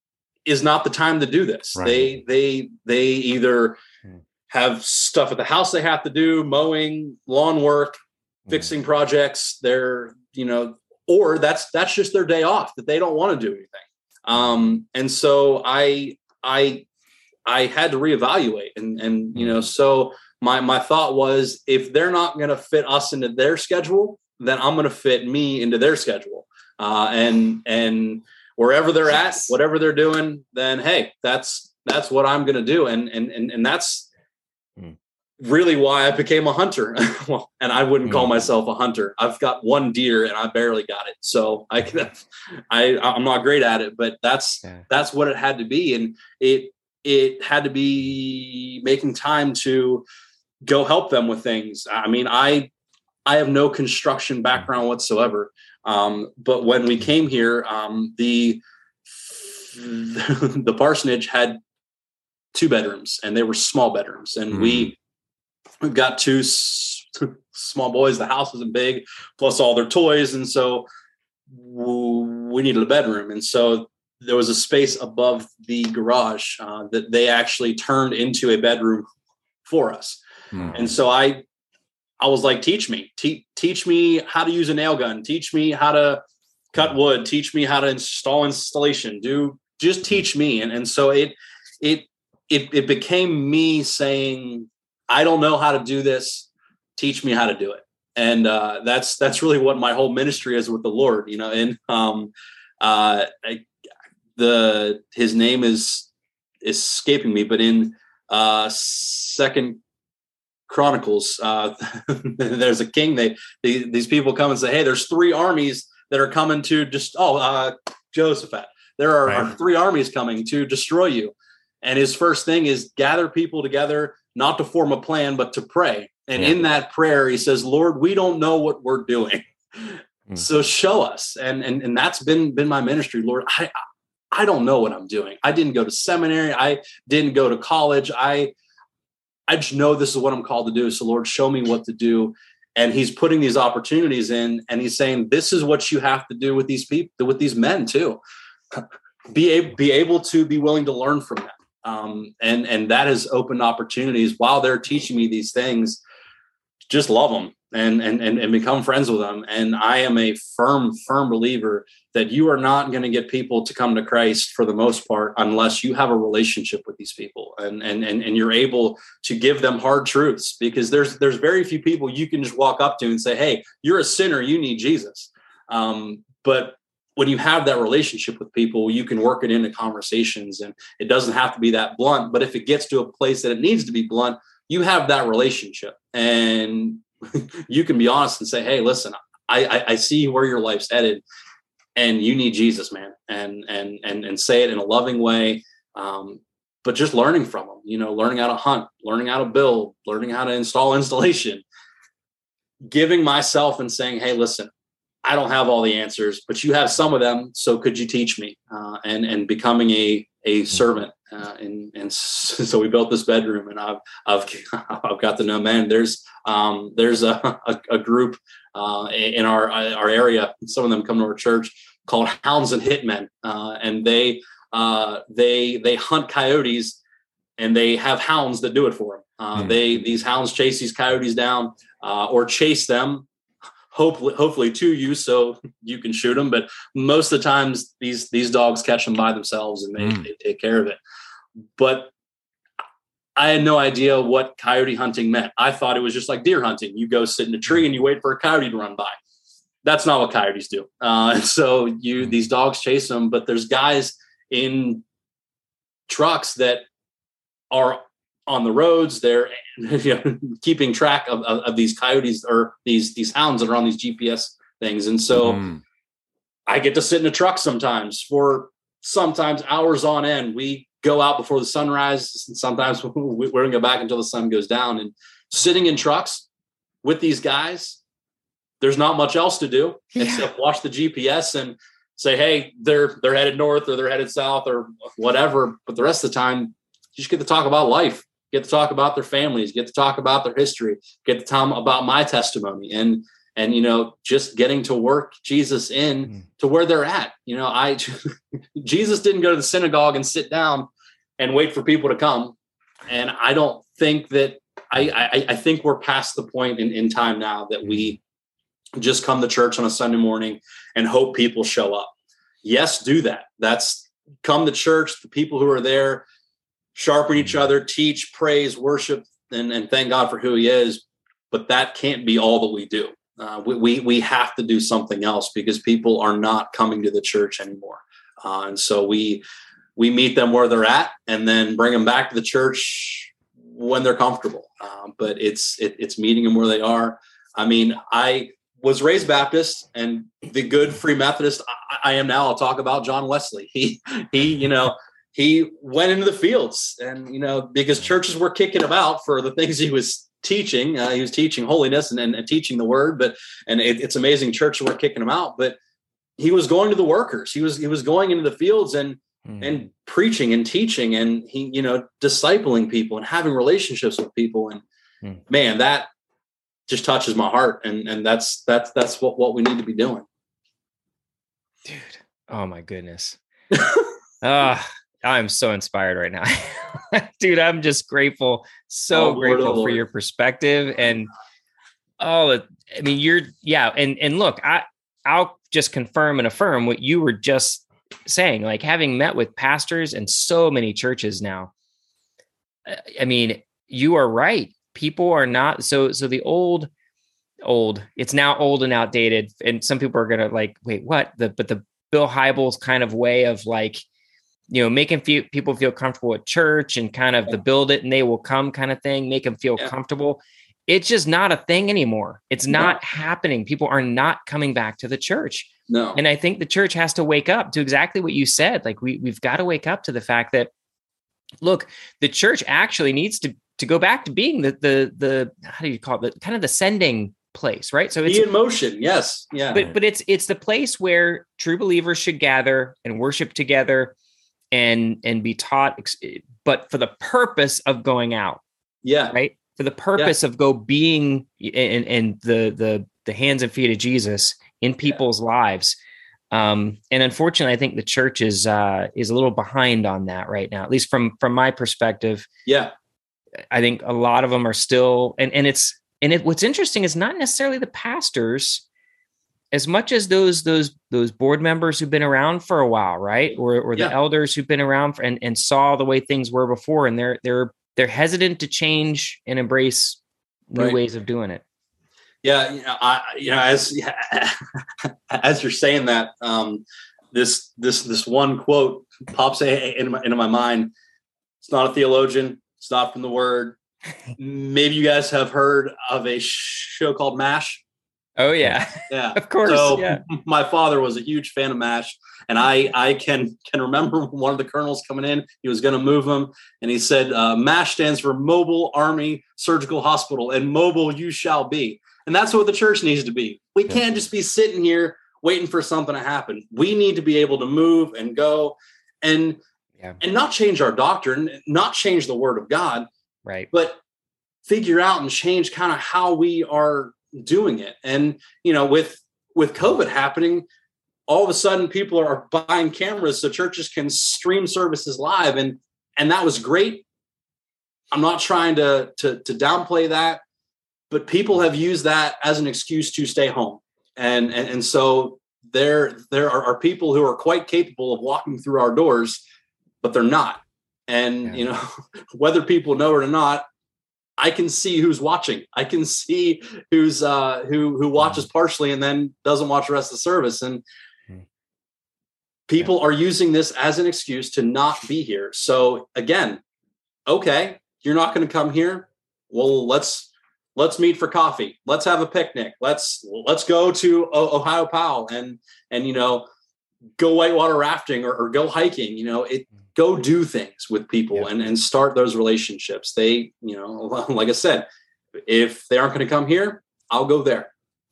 is not the time to do this. Right. They either have stuff at the house they have to do, mowing, lawn work, fixing projects. They're, or that's just their day off, that they don't want to do anything. And so I had to reevaluate, and so my thought was, if they're not going to fit us into their schedule, then I'm going to fit me into their schedule. And wherever they're at, whatever they're doing, then, hey, that's what I'm going to do. And that's really why I became a hunter. Well, and I wouldn't call myself a hunter. I've got one deer and I barely got it. So I'm not great at it, but that's what it had to be. And it had to be making time to go help them with things. I mean, I have no construction background whatsoever. But when we came here, the parsonage had 2 bedrooms, and they were small bedrooms. And we've got 2 small boys. The house wasn't big, plus all their toys. And so we needed a bedroom. And so there was a space above the garage that they actually turned into a bedroom for us. And so I was like, teach me how to use a nail gun, teach me how to cut wood, teach me how to installation, just teach me. And so it became me saying, I don't know how to do this. Teach me how to do it. And that's really what my whole ministry is with the Lord, and his name is escaping me, but in Second Chronicles, there's a king. These people come and say, hey, there's 3 armies that are coming to Jehoshaphat. There are 3 armies coming to destroy you. And his first thing is gather people together, not to form a plan, but to pray. And in that prayer, he says, Lord, we don't know what we're doing. So show us. And that's been my ministry. Lord, I don't know what I'm doing. I didn't go to seminary. I didn't go to college. I just know this is what I'm called to do. So Lord, show me what to do. And he's putting these opportunities in, and he's saying, this is what you have to do with these people, with these men too. Be able to be willing to learn from them. And that has opened opportunities while they're teaching me these things. Just love them and become friends with them. And I am a firm believer that you are not going to get people to come to Christ for the most part unless you have a relationship with these people and you're able to give them hard truths, because there's very few people you can just walk up to and say, hey, you're a sinner, you need Jesus. But when you have that relationship with people, you can work it into conversations, and it doesn't have to be that blunt. But if it gets to a place that it needs to be blunt, you have that relationship and you can be honest and say, hey, listen, I see where your life's headed and you need Jesus, man. And say it in a loving way. But just learning from them, learning how to hunt, learning how to build, learning how to installation, giving myself and saying, hey, listen, I don't have all the answers, but you have some of them. So could you teach me? And becoming a servant. And so we built this bedroom, and I've got to know, man, there's a group in our area. Some of them come to our church, called Hounds and Hitmen. And they hunt coyotes, and they have hounds that do it for them. These hounds chase these coyotes down, or chase them, hopefully to you so you can shoot them. But most of the times these dogs catch them by themselves, and they take care of it. But I had no idea what coyote hunting meant. I thought it was just like deer hunting. You go sit in a tree and you wait for a coyote to run by. That's not what coyotes do. So these dogs chase them, but there's guys in trucks that are on the roads. They're keeping track of these coyotes or these hounds that are on these GPS things. And so I get to sit in a truck sometimes hours on end. We go out before the sun rises, and sometimes we're going to go back until the sun goes down. And sitting in trucks with these guys, there's not much else to do except watch the GPS and say, hey, they're headed north or they're headed south or whatever. But the rest of the time, you just get to talk about life, get to talk about their families, get to talk about their history, get to talk about my testimony. And and just getting to work Jesus in to where they're at. Jesus didn't go to the synagogue and sit down and wait for people to come. And I don't think that I think we're past the point in time now that we just come to church on a Sunday morning and hope people show up. Yes, do that. That's come to church. The people who are there sharpen each other, teach, praise, worship, and thank God for who he is. But that can't be all that we do. We have to do something else because people are not coming to the church anymore. And so we meet them where they're at and then bring them back to the church when they're comfortable. But it's meeting them where they are. I mean, I was raised Baptist, and the good Free Methodist I am now. I'll talk about John Wesley. He went into the fields, and because churches were kicking him out for the things he was teaching. He was teaching holiness and teaching the word, it's amazing churches were kicking him out. But he was going to the workers. He was going into the fields and preaching and teaching, and he discipling people and having relationships with people. And man, that just touches my heart, and that's what we need to be doing. Dude, oh my goodness. I'm so inspired right now. Dude, I'm just grateful, grateful for your perspective and and look, I'll just confirm and affirm what you were just saying, like having met with pastors in so many churches now. I mean, you are right. People are not so the old, it's now old and outdated. And some people are going to like, wait, what? But the Bill Hybels kind of way of like, making people feel comfortable at church and kind of the build it and they will come kind of thing, make them feel comfortable. It's just not a thing anymore. It's not happening. People are not coming back to the church. No. And I think the church has to wake up to exactly what you said. Like we've got to wake up to the fact that, look, the church actually needs to go back to being the how do you call it? Kind of the sending place, right? So it's in motion. Yes. Yeah. But it's the place where true believers should gather and worship together and be taught, but for the purpose of going out. Yeah. Right. For the purpose of being in the hands and feet of Jesus in people's lives. And unfortunately, I think the church is a little behind on that right now, at least from my perspective. Yeah. I think a lot of them are still, what's interesting is not necessarily the pastors as much as those board members who've been around for a while, right? Or the elders who've been around and saw the way things were before, and they're hesitant to change and embrace new ways of doing it. Yeah, as you're saying that, this one quote pops into my mind. It's not a theologian. It's not from the Word. Maybe you guys have heard of a show called MASH. Oh yeah, yeah, of course. So my father was a huge fan of MASH, and I can remember one of the colonels coming in. He was going to move him, and he said, "MASH stands for Mobile Army Surgical Hospital, and mobile you shall be." And that's what the church needs to be. We can't just be sitting here waiting for something to happen. We need to be able to move and go, and not change our doctrine, not change the Word of God, right? But figure out and change kind of how we are doing it. And with COVID happening, all of a sudden people are buying cameras so churches can stream services live, and that was great. I'm not trying to downplay that, but people have used that as an excuse to stay home, and so there are people who are quite capable of walking through our doors, but they're not. And whether people know it or not, I can see who's watching. I can see who's who watches partially and then doesn't watch the rest of the service. And people are using this as an excuse to not be here. So again, okay, you're not going to come here. Well, let's meet for coffee. Let's have a picnic. Let's go to Ohio Powell and go whitewater rafting or go hiking. Go do things with people and start those relationships. They, like I said, if they aren't going to come here, I'll go there.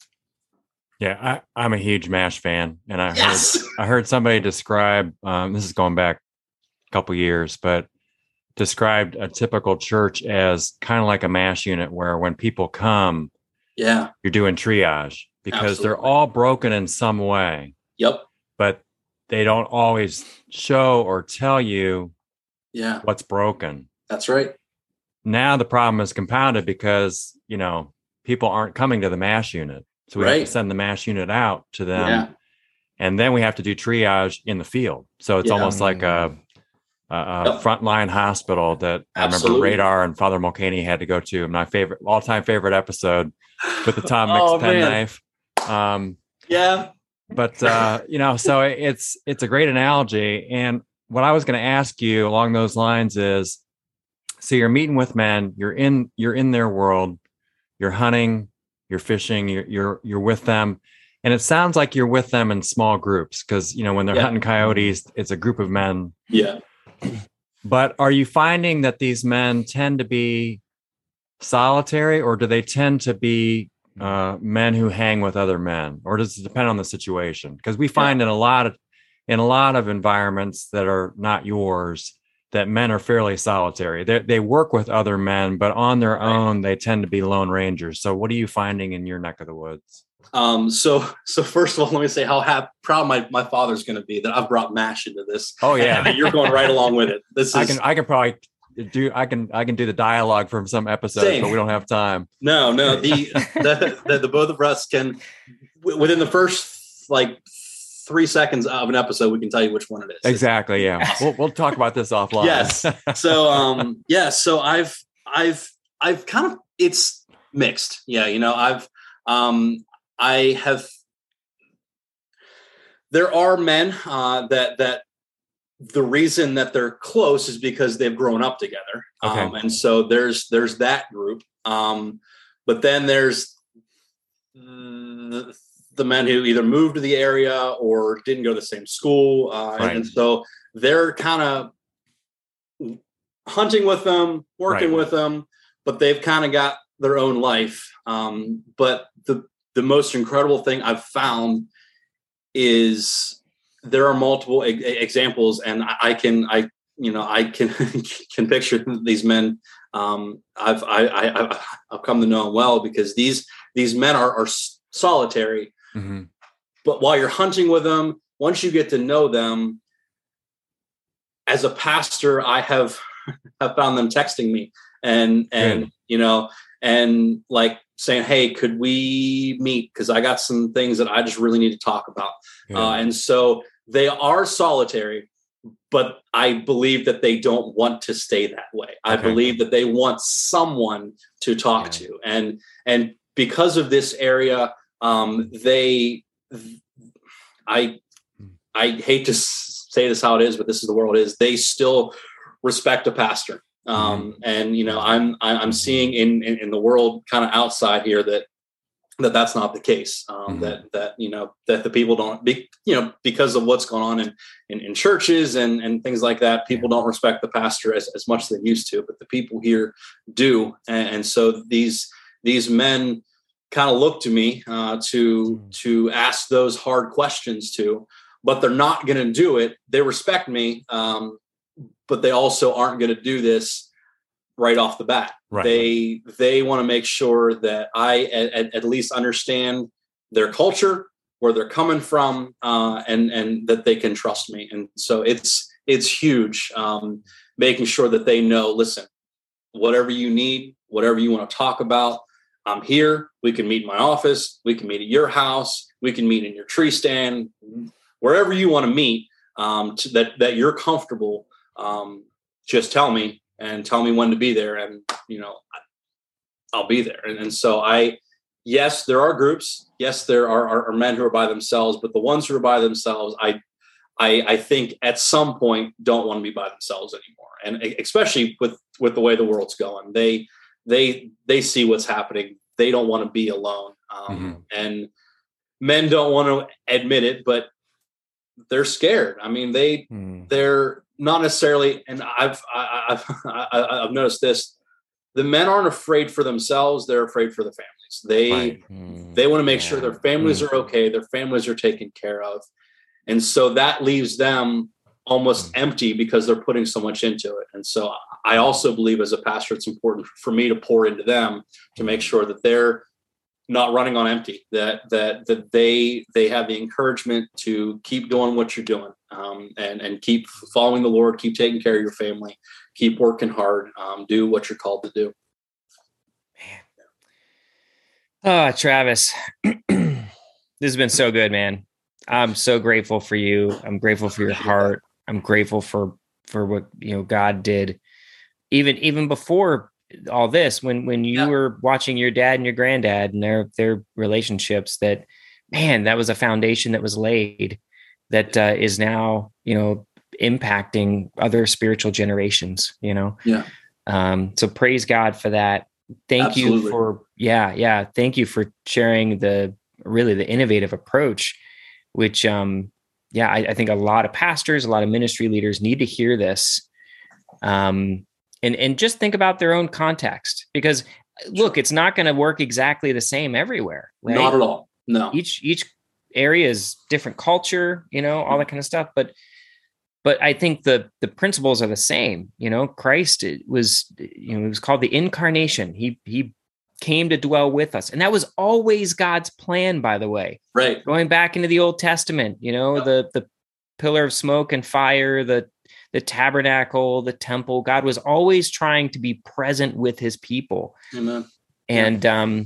Yeah, I'm a huge MASH fan, and I heard somebody describe, this is going back a couple years, but described a typical church as kind of like a MASH unit where when people come, you're doing triage. because they're Absolutely. all broken in some way, Yep. but they don't always show or tell you Yeah. what's broken. That's right. Now the problem is compounded because, people aren't coming to the MASH unit. So we have to send the MASH unit out to them. Yeah. And then we have to do triage in the field. So it's almost like a frontline hospital that Absolutely. I remember Radar and Father Mulcahy had to go to. My all-time favorite episode with the Tom Mix penknife. Yeah. But so it's a great analogy. And what I was going to ask you along those lines is, so you're meeting with men, you're in their world, you're hunting, you're fishing, you're with them. And it sounds like you're with them in small groups because, when they're hunting coyotes, it's a group of men. Yeah. But are you finding that these men tend to be solitary, or do they tend to be men who hang with other men, or does it depend on the situation? Because we find in a lot of environments that are not yours that men are fairly solitary. They work with other men, but on their own, they tend to be lone rangers. So what are you finding in your neck of the woods? So first of all, let me say how proud my father's going to be that I've brought MASH into this. Oh yeah. You're going right along with it. I can probably do the dialogue from some episodes, but we don't have time. No, the both of us can, within the first 3 seconds of an episode, we can tell you which one it is. Exactly. Yeah. We'll talk about this offline. Yes. So, so I've kind of, it's mixed. Yeah. There are men that the reason that they're close is because they've grown up together. Okay. And so there's that group. But then there's the men who either moved to the area or didn't go to the same school. And so they're kind of hunting with them, working with them, but they've kind of got their own life. But the most incredible thing I've found is there are multiple examples, and I can can picture these men. I've come to know them well because these men are solitary. Mm-hmm. But while you're hunting with them, once you get to know them, as a pastor, I have found them texting me and saying, hey, could we meet? Because I got some things that I just really need to talk about. And so they are solitary, but I believe that they don't want to stay that way. I believe that they want someone to talk to. And because of this area, I hate to say this how it is, but this is the world is, they still respect a pastor. And I'm seeing in the world kind of outside here that's not the case. That the people don't because of what's going on in churches and things like that, people don't respect the pastor as much as they used to, but the people here do. And so these men kind of look to me to ask those hard questions to, but they're not going to do it. They respect me. But they also aren't going to do this right off the bat. Right. They want to make sure that I at least understand their culture, where they're coming from, and that they can trust me. And so it's huge, making sure that they know, listen, whatever you need, whatever you want to talk about, I'm here. We can meet in my office. We can meet at your house. We can meet in your tree stand, wherever you want to meet, that you're comfortable. Just tell me when to be there, and I'll be there. And so yes, there are groups. Yes, there are men who are by themselves, but the ones who are by themselves, I think at some point don't want to be by themselves anymore. And especially with the way the world's going, they see what's happening. They don't want to be alone. And men don't want to admit it, but they're scared. I mean, they're not necessarily, and I've noticed this. The men aren't afraid for themselves; they're afraid for the families. They want to make sure their families are okay, their families are taken care of, and so that leaves them almost empty because they're putting so much into it. And so I also believe, as a pastor, it's important for me to pour into them to make sure that they're not running on empty, that they have the encouragement to keep doing what you're doing, and keep following the Lord, keep taking care of your family, keep working hard, do what you're called to do. Oh, Travis, this has been so good, man. I'm so grateful for you. I'm grateful for your heart. I'm grateful for what, God did even before all this, when you were watching your dad and your granddad and their relationships, that, man, that was a foundation that was laid that is now, impacting other spiritual generations, so praise God for that. Thank you for, thank you for sharing the innovative approach, which, I think a lot of pastors, a lot of ministry leaders need to hear this. And just think about their own context, because look, it's not going to work exactly the same everywhere, right? Not at all. No. Each area is different culture, all that kind of stuff. But I think the principles are the same. Christ, it was called the incarnation. He came to dwell with us. And that was always God's plan, by the way. Right. Going back into the Old Testament, the pillar of smoke and fire, the tabernacle, the temple, God was always trying to be present with his people. Amen. And, and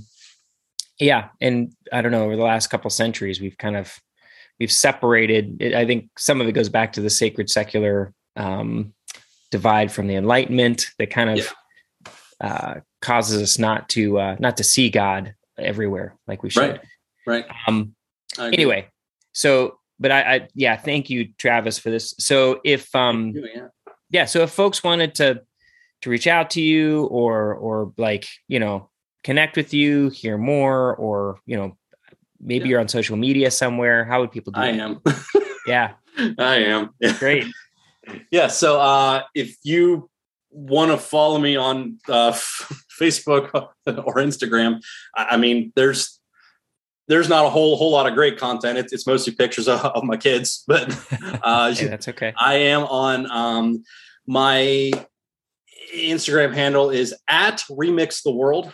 I don't know, over the last couple centuries, we've separated it. I think some of it goes back to the sacred secular divide from the Enlightenment that kind of causes us not to see God everywhere like we should. Right. Anyway, so, but I thank you, Travis, for this. So if, so if folks wanted to reach out to you or connect with you, hear more, or, maybe you're on social media somewhere, how would people do that? I am. Yeah. I am. Great. Yeah. So if you want to follow me on Facebook or Instagram, I mean, there's not a whole lot of great content. It's mostly pictures of my kids, but hey, that's okay. I am on my Instagram handle is @remixtheworld.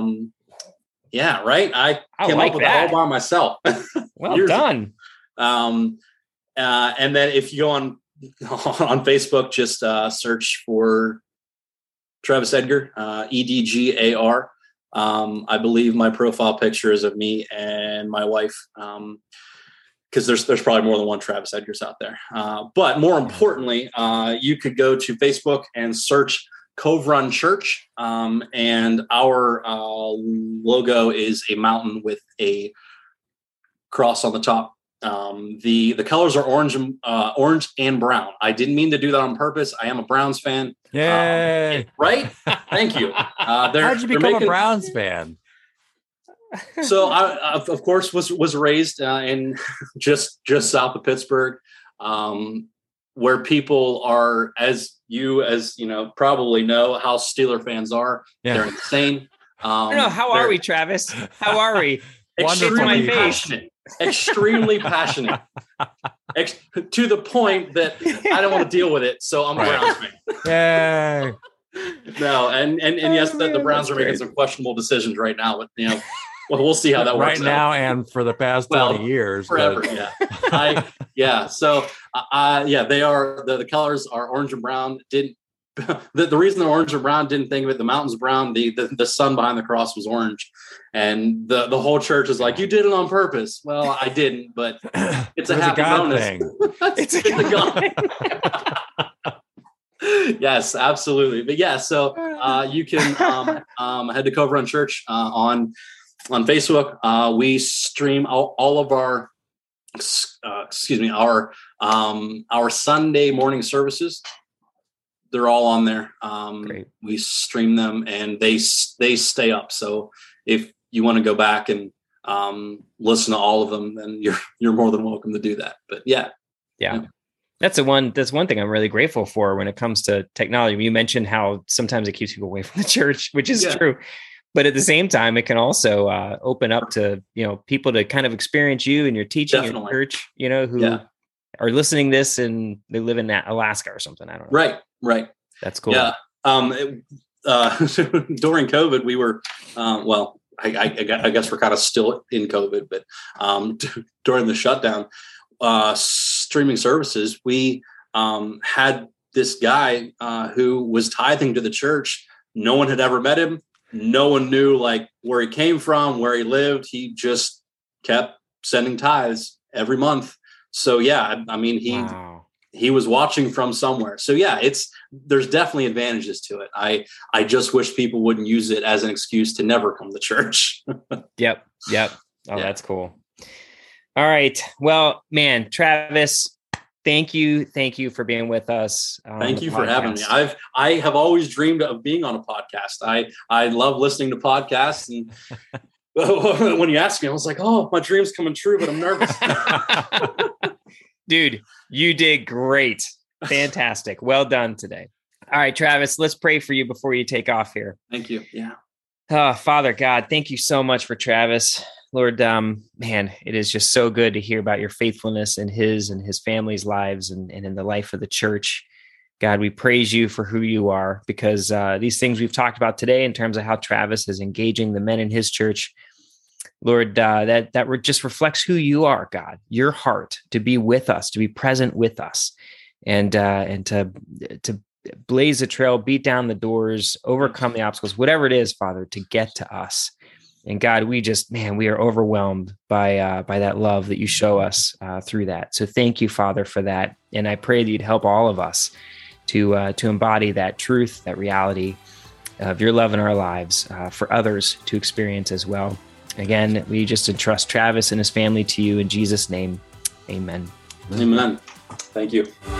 Yeah, right. I came up with that all by myself. Well done. And then if you go on Facebook, just search for Travis Edgar, EDGAR. I believe my profile picture is of me and my wife, because there's probably more than one Travis Edgars out there. But more importantly, you could go to Facebook and search Cove Run Church, and our logo is a mountain with a cross on the top. The colors are orange and brown. I didn't mean to do that on purpose. I am a Browns fan. Yay! Right? Thank you. How'd you become a Browns fan? So I, of course, was raised in just south of Pittsburgh, where people are, as you probably know, how Steeler fans are. Yeah. They're insane. I don't know. How are we, Travis? How are we? Extremely passionate. Extremely passionate. To the point that I don't want to deal with it. So I'm a Browns fan. Yay. No, and yes, the Browns are making some questionable decisions right now, but well, we'll see how that works right now out. And for the past 20 years. Forever, but... yeah. So, they are, the colors are orange and brown. The reason they're orange and brown, didn't think of it. The mountain's brown. The sun behind the cross was orange. And the whole church is like, you did it on purpose. Well, I didn't, but it's a happy bonus. Thing. it's a God thing. Yes, absolutely. But yeah, so you can head to Cove Run Church on Facebook. We stream all of our our Sunday morning services. They're all on there. We stream them and they stay up. So if you want to go back and listen to all of them, then you're more than welcome to do that. But yeah. That's one thing I'm really grateful for when it comes to technology. You mentioned how sometimes it keeps people away from the church, which is true. But at the same time, it can also open up to, people to kind of experience you and your teaching in church, who are listening to this and they live in Alaska or something. I don't know. Right. That's cool. Yeah. During COVID, we were, I guess we're kind of still in COVID, but during the shutdown, streaming services, we had this guy who was tithing to the church. No one had ever met him. No one knew like where he came from, where he lived. He just kept sending tithes every month. So yeah, I mean, he was watching from somewhere. So yeah, there's definitely advantages to it. I just wish people wouldn't use it as an excuse to never come to church. Yep. Oh, yeah. That's cool. All right. Well, man, Travis, thank you for being with us. Thank you for having me. I have always dreamed of being on a podcast. I love listening to podcasts, and when you asked me, I was like, oh, my dream's coming true, but I'm nervous. Dude, you did great. Fantastic. Well done today. All right, Travis, let's pray for you before you take off here. Thank you. Yeah. Father God, thank you so much for Travis. Lord, man, it is just so good to hear about your faithfulness in his and his family's lives and in the life of the church. God, we praise you for who you are, because these things we've talked about today in terms of how Travis is engaging the men in his church, Lord, that just reflects who you are, God, your heart to be with us, to be present with us, and to blaze the trail, beat down the doors, overcome the obstacles, whatever it is, Father, to get to us. And God, we are overwhelmed by that love that you show us through that. So thank you, Father, for that. And I pray that you'd help all of us to embody that truth, that reality of your love in our lives for others to experience as well. Again, we just entrust Travis and his family to you in Jesus' name. Amen. Amen. Thank you.